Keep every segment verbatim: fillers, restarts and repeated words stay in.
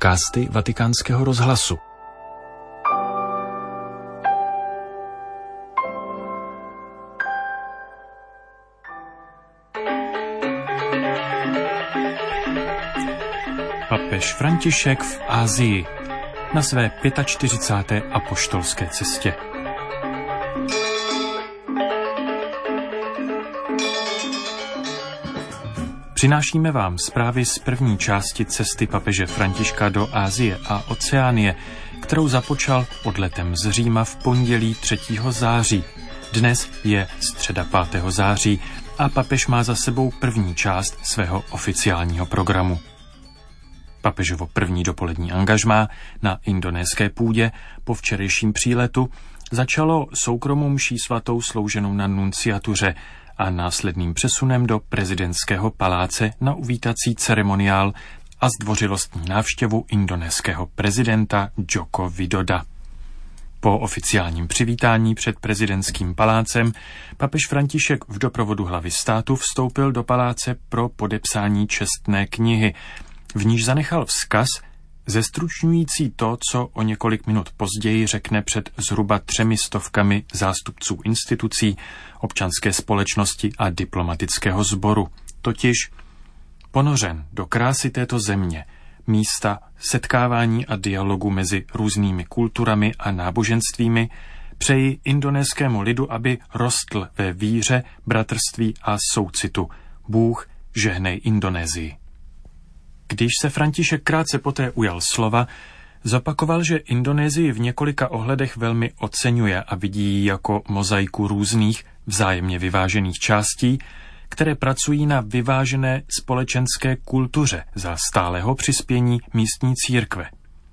podcasty Vatikánského rozhlasu. Papež František v Asii na své čtyřicáté páté apoštolské cestě. Přinášíme vám zprávy z první části cesty papeže Františka do Asie a Oceánie, kterou započal odletem z Říma v pondělí třetího září. Dnes je středa pátého září a papež má za sebou první část svého oficiálního programu. Papežovo první dopolední angažmá na indonéské půdě po včerejším příletu začalo soukromou mší svatou slouženou na nunciatuře a následným přesunem do prezidentského paláce na uvítací ceremoniál a zdvořilostní návštěvu indonéského prezidenta Joko Widoda. Po oficiálním přivítání před prezidentským palácem papež František v doprovodu hlavy státu vstoupil do paláce pro podepsání čestné knihy, v níž zanechal vzkaz, zestručňující to, co o několik minut později řekne před zhruba třemi stovkami zástupců institucí, občanské společnosti a diplomatického sboru. Totiž ponořen do krásy této země, místa setkávání a dialogu mezi různými kulturami a náboženstvími, přeji indonéskému lidu, aby rostl ve víře, bratrství a soucitu. Bůh žehnej Indonésii. Když se František krátce poté ujal slova, zopakoval, že Indonésii v několika ohledech velmi oceňuje a vidí ji jako mozaiku různých, vzájemně vyvážených částí, které pracují na vyvážené společenské kultuře za stálého přispění místní církve.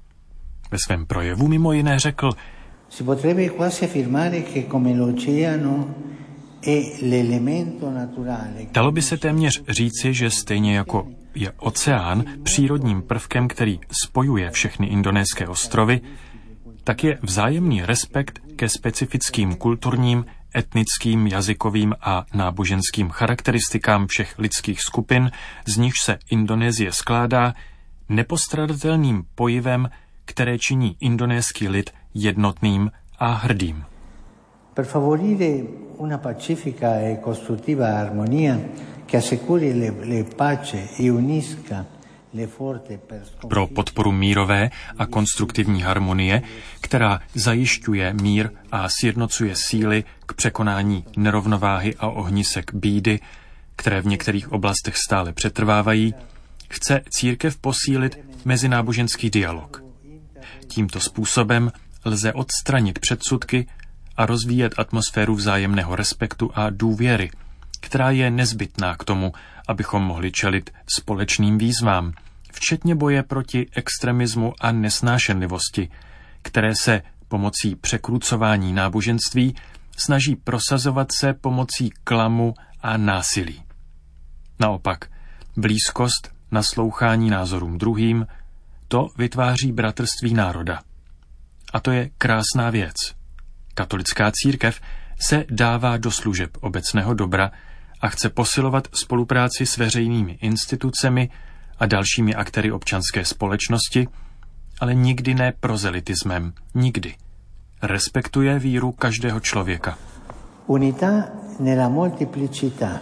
Ve svém projevu mimo jiné řekl: Si potrebbe quasi affermare che come l'oceano è l'elemento naturale. Dalo by se téměř říci, že stejně jako je oceán přírodním prvkem, který spojuje všechny indonéské ostrovy, tak je vzájemný respekt ke specifickým kulturním, etnickým, jazykovým a náboženským charakteristikám všech lidských skupin, z nichž se Indonésie skládá, nepostradatelným pojivem, které činí indonéský lid jednotným a hrdým. Per favorire una pacifica e costruttiva armonia che assicuri le, le pace e unisca le forze per sconfiggere. Pro podporu mírové a konstruktivní harmonie, která zajišťuje mír a sjednocuje síly k překonání nerovnováhy a ohnisek bídy, které v některých oblastech stále přetrvávají, chce církev posílit mezináboženský dialog. Tímto způsobem lze odstranit předsudky a rozvíjet atmosféru vzájemného respektu a důvěry, která je nezbytná k tomu, abychom mohli čelit společným výzvám, včetně boje proti extremismu a nesnášenlivosti, které se pomocí překrucování náboženství snaží prosazovat se pomocí klamu a násilí. Naopak, blízkost, naslouchání názorům druhým, to vytváří bratrství národa. A to je krásná věc. Katolická církev se dává do služeb obecného dobra a chce posilovat spolupráci s veřejnými institucemi a dalšími aktéry občanské společnosti, ale nikdy ne prozelitismem, nikdy. Respektuje víru každého člověka. Unità nella molteplicità,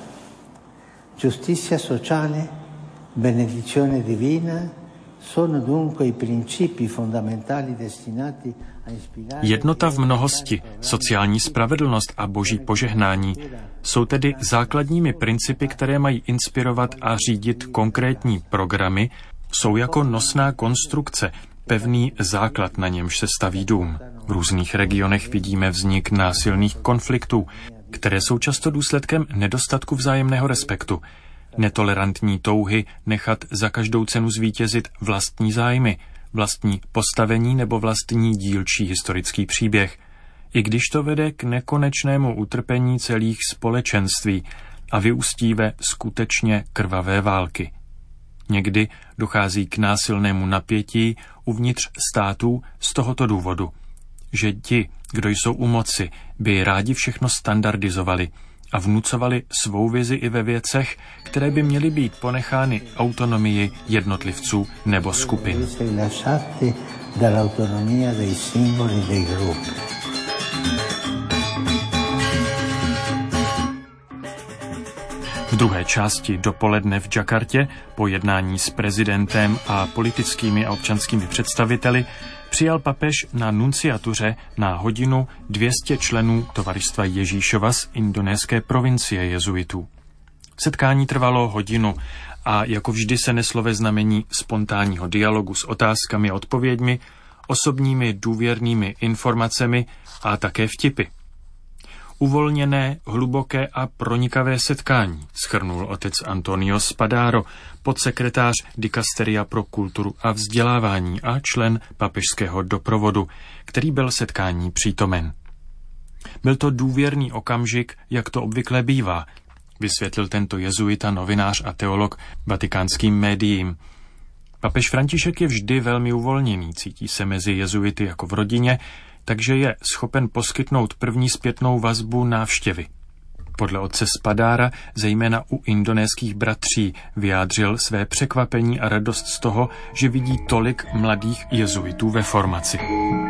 giustizia sociale, benedizione divina sono dunque i principi fondamentali destinati a ispirare. Jednota v mnohosti, sociální spravedlnost a boží požehnání jsou tedy základními principy, které mají inspirovat a řídit konkrétní programy, jsou jako nosná konstrukce, pevný základ, na němž se staví dům. V různých regionech vidíme vznik násilných konfliktů, které jsou často důsledkem nedostatku vzájemného respektu, netolerantní touhy nechat za každou cenu zvítězit vlastní zájmy, vlastní postavení nebo vlastní dílčí historický příběh, i když to vede k nekonečnému utrpení celých společenství a vyústí ve skutečně krvavé války. Někdy dochází k násilnému napětí uvnitř států z tohoto důvodu, že ti, kdo jsou u moci, by rádi všechno standardizovali a vnucovali svou vizi i ve věcech, které by měly být ponechány autonomii jednotlivců nebo skupin. V druhé části dopoledne v Jakartě po jednání s prezidentem a politickými a občanskými představiteli přijal papež na nunciatuře na hodinu dvě stě členů Tovaristva Ježíšova z indonéské provincie jezuitů. Setkání trvalo hodinu a jako vždy se neslo ve znamení spontánního dialogu s otázkami a odpověďmi, osobními důvěrnými informacemi a také vtipy. Uvolněné, hluboké a pronikavé setkání, shrnul otec Antonio Spadaro, podsekretář dikasteria pro kulturu a vzdělávání a člen papežského doprovodu, který byl setkání přítomen. Byl to důvěrný okamžik, jak to obvykle bývá, vysvětlil tento jezuita, novinář a teolog vatikánským médiím. Papež František je vždy velmi uvolněný, cítí se mezi jezuity jako v rodině, takže je schopen poskytnout první zpětnou vazbu návštěvy. Podle otce Spadára, zejména u indonéských bratří, vyjádřil své překvapení a radost z toho, že vidí tolik mladých jezuitů ve formaci.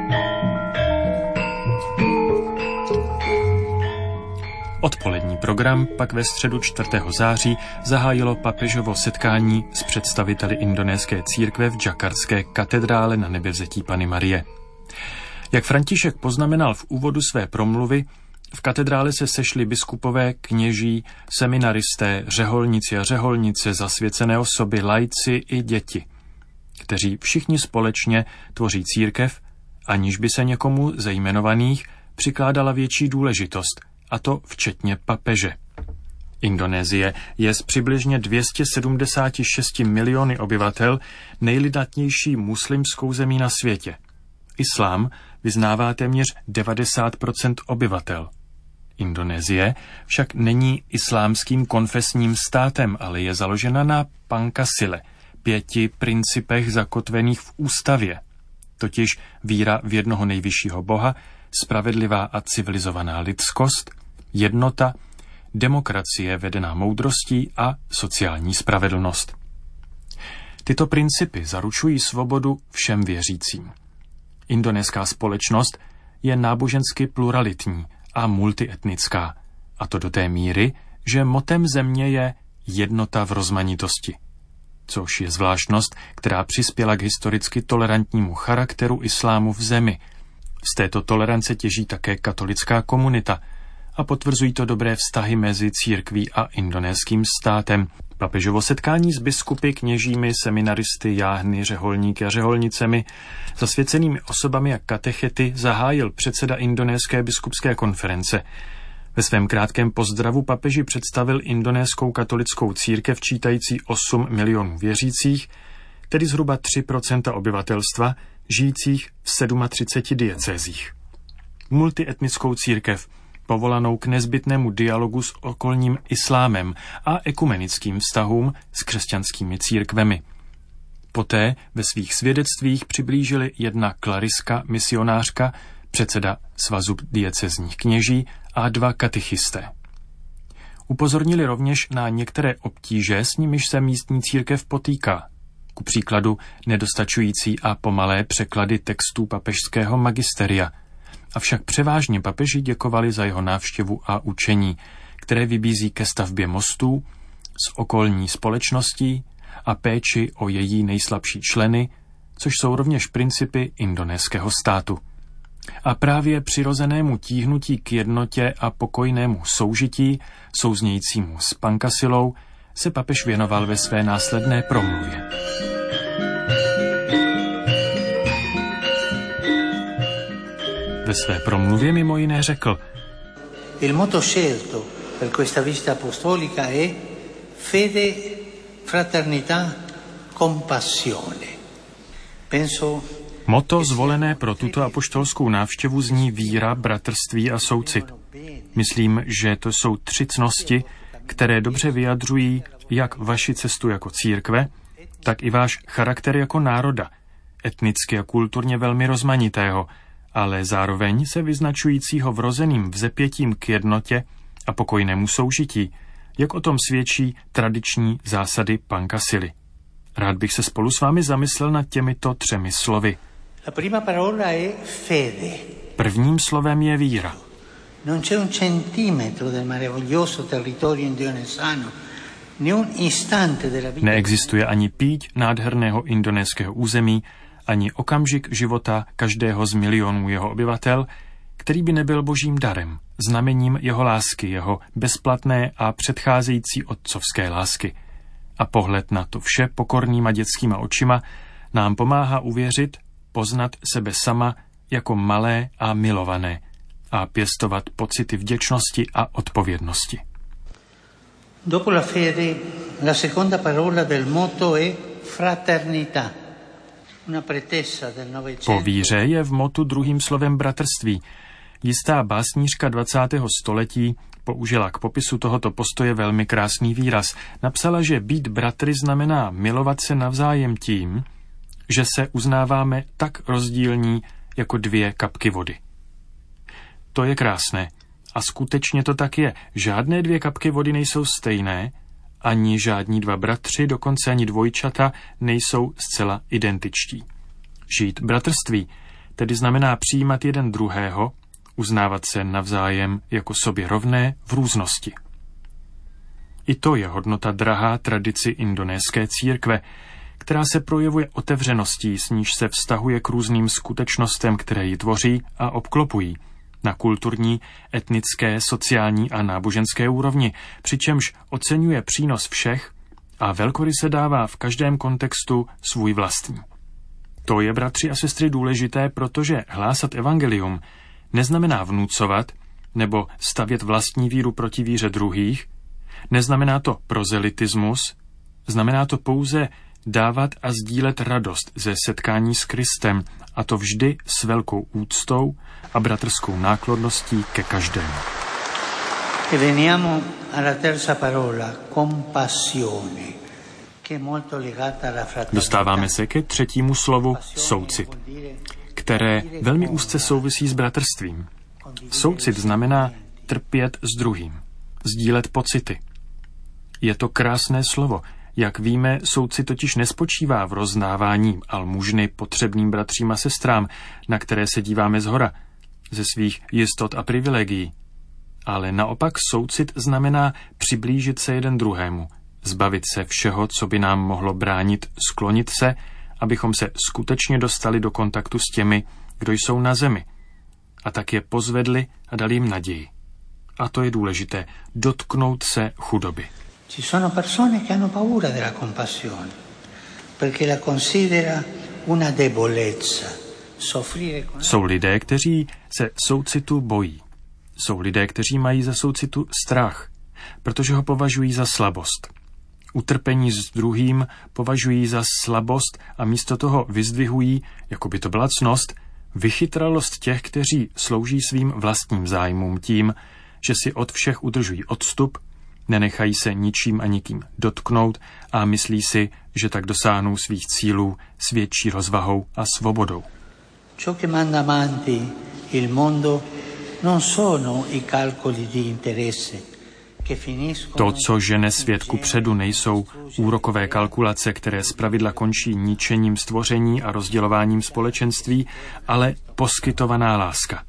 Odpolední program pak ve středu čtvrtého září zahájilo papežovo setkání s představiteli indonéské církve v jakartské katedrále Na Nebevzetí Panny Marie. Jak František poznamenal v úvodu své promluvy, v katedrále se sešli biskupové, kněží, seminaristé, řeholníci a řeholnice, zasvěcené osoby, laici i děti, kteří všichni společně tvoří církev, aniž by se někomu ze jmenovaných přikládala větší důležitost, a to včetně papeže. Indonésie je s přibližně dvě stě sedmdesát šest miliony obyvatel nejlidnatější muslimskou zemí na světě. Islám vyznává téměř devadesát procent obyvatel. Indonésie však není islámským konfesním státem, ale je založena na Pancasile, pěti principech zakotvených v ústavě, totiž víra v jednoho nejvyššího Boha, spravedlivá a civilizovaná lidskost, jednota, demokracie vedená moudrostí a sociální spravedlnost. Tyto principy zaručují svobodu všem věřícím. Indonéská společnost je nábožensky pluralitní a multietnická, a to do té míry, že motem země je jednota v rozmanitosti, což je zvláštnost, která přispěla k historicky tolerantnímu charakteru islámu v zemi. Z této tolerance těží také katolická komunita a potvrzují to dobré vztahy mezi církví a indonéským státem. Papežovo setkání s biskupy, kněžími, seminaristy, jáhny, řeholníky a řeholnicemi, zasvěcenými osobami a katechety zahájil předseda Indonéské biskupské konference. Ve svém krátkém pozdravu papeži představil indonéskou katolickou církev čítající osm milionů věřících, tedy zhruba tři procenta obyvatelstva, žijících v třiceti sedmi diecézích. Multietnickou církev, povolanou k nezbytnému dialogu s okolním islámem a ekumenickým vztahům s křesťanskými církvemi. Poté ve svých svědectvích přiblížili jedna klariska, misionářka, předseda Svazu diecézních kněží a dva katechisté. Upozornili rovněž na některé obtíže, s nimiž se místní církev potýká. Ku příkladu nedostačující a pomalé překlady textů papežského magisteria. Avšak převážně papeži děkovali za jeho návštěvu a učení, které vybízí ke stavbě mostů s okolní společností a péči o její nejslabší členy, což jsou rovněž principy indonéského státu. A právě přirozenému tíhnutí k jednotě a pokojnému soužití, souznějícímu s Pancasilou, se papež věnoval ve své následné promluvě. Ve své promluvě mimo jiné řekl: Il motto scelto per questa visita apostolica è fede, fraternità, compassione. Penso Motto zvolené pro tuto apoštolskou návštěvu zní víra, bratrství a soucit. Myslím, že to jsou tři ctnosti, které dobře vyjadřují jak vaši cestu jako církve, tak i váš charakter jako národa, etnicky a kulturně velmi rozmanitého, ale zároveň se vyznačujícího vrozeným vzepětím k jednotě a pokojnému soužití, jak o tom svědčí tradiční zásady Pankasily. Rád bych se spolu s vámi zamyslel nad těmito třemi slovy. La prima parola è fede. Prvním slovem je víra. Non c'è un centimetro del meraviglioso territorio indonesano, né un istante della vita. Neexistuje ani píď nádherného indonéského území, ani okamžik života každého z milionů jeho obyvatel, který by nebyl božím darem, znamením jeho lásky, jeho bezplatné a předcházející otcovské lásky. A pohled na to vše pokornýma dětskýma očima nám pomáhá uvěřit, poznat sebe sama jako malé a milované a pěstovat pocity vděčnosti a odpovědnosti. Dopo la fede, la seconda parola del motto è fraternità. Una pretesa del Novecento. Po víře je v motu druhým slovem bratrství. Jistá básnířka dvacátého století použila k popisu tohoto postoje velmi krásný výraz. Napsala, že být bratry znamená milovat se navzájem tím, že se uznáváme tak rozdílní jako dvě kapky vody. To je krásné. A skutečně to tak je. Žádné dvě kapky vody nejsou stejné, ani žádní dva bratři, dokonce ani dvojčata nejsou zcela identičtí. Žít bratrství tedy znamená přijímat jeden druhého, uznávat se navzájem jako sobě rovné v různosti. I to je hodnota drahá tradici indonéské církve, která se projevuje otevřeností, s níž se vztahuje k různým skutečnostem, které ji tvoří a obklopují, na kulturní, etnické, sociální a náboženské úrovni, přičemž oceňuje přínos všech a velkoryse dává v každém kontextu svůj vlastní. To je, bratři a sestry, důležité, protože hlásat evangelium neznamená vnucovat nebo stavět vlastní víru proti víře druhých, neznamená to prozelitismus, znamená to pouze dávat a sdílet radost ze setkání s Kristem, a to vždy s velkou úctou a bratrskou náklonností ke každému. E veniamo alla terza parola, compassione, che è molto legata alla fraternità. Dostáváme se ke třetímu slovu soucit, které velmi úzce souvisí s bratrstvím. Soucit znamená trpět s druhým, sdílet pocity. Je to krásné slovo. Jak víme, soucit totiž nespočívá v rozdávání almužny potřebným bratřím a sestrám, na které se díváme zhora, ze svých jistot a privilegií. Ale naopak soucit znamená přiblížit se jeden druhému, zbavit se všeho, co by nám mohlo bránit, sklonit se, abychom se skutečně dostali do kontaktu s těmi, kdo jsou na zemi, a tak je pozvedli a dali jim naději. A to je důležité, dotknout se chudoby. Ci sono persone che hanno paura della compassione, perché la considera una debolezza. Soffrire con... Jsou lidé, kteří se soucitu bojí. Jsou lidé, kteří mají za soucitu strach, protože ho považují za slabost. Utrpení s druhým považují za slabost a místo toho vyzdvihují, jako by to byla ctnost, vychytralost těch, kteří slouží svým vlastním zájmům tím, že si od všech udržují odstup, nenechají se ničím a nikým dotknout a myslí si, že tak dosáhnou svých cílů s větší rozvahou a svobodou. Ciò che manda avanti il mondo non sono i calcoli di interesse che finiscono. To, co žene svět kupředu, nejsou úrokové kalkulace, které zpravidla končí ničením stvoření a rozdělováním společenství, ale poskytovaná láska.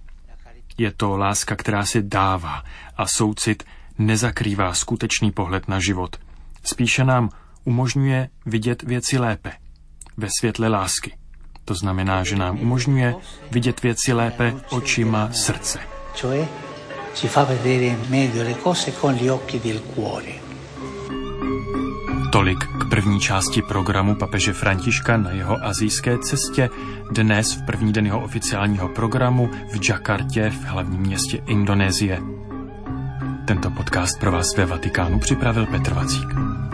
Je to láska, která se dává, a soucit nezakrývá skutečný pohled na život. Spíše nám umožňuje vidět věci lépe, ve světle lásky. To znamená, že nám umožňuje vidět věci lépe očima srdce. Cioè ci fa vedere meglio le cose con gli occhi del cuore. Tolik k první části programu papeže Františka na jeho asijské cestě. Dnes v první den jeho oficiálního programu v Jakartě, v hlavním městě Indonésie. Tento podcast pro vás ve Vatikánu připravil Petr Vacík.